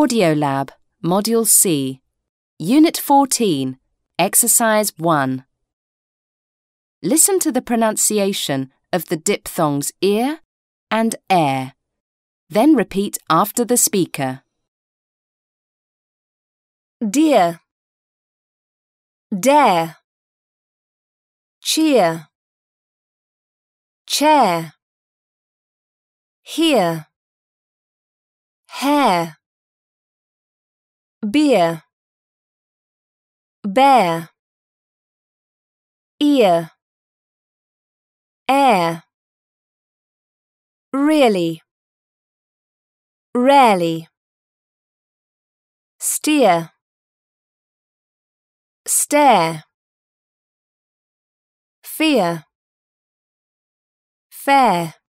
Audiolab, Module C, Unit 14, Exercise 1. Listen to the pronunciation of the diphthongs ear and air. Then repeat after the speaker. Dear, dare, cheer, chair, here, hair, beer, bear, ear, air, really, rarely, steer, stare, fear, fair.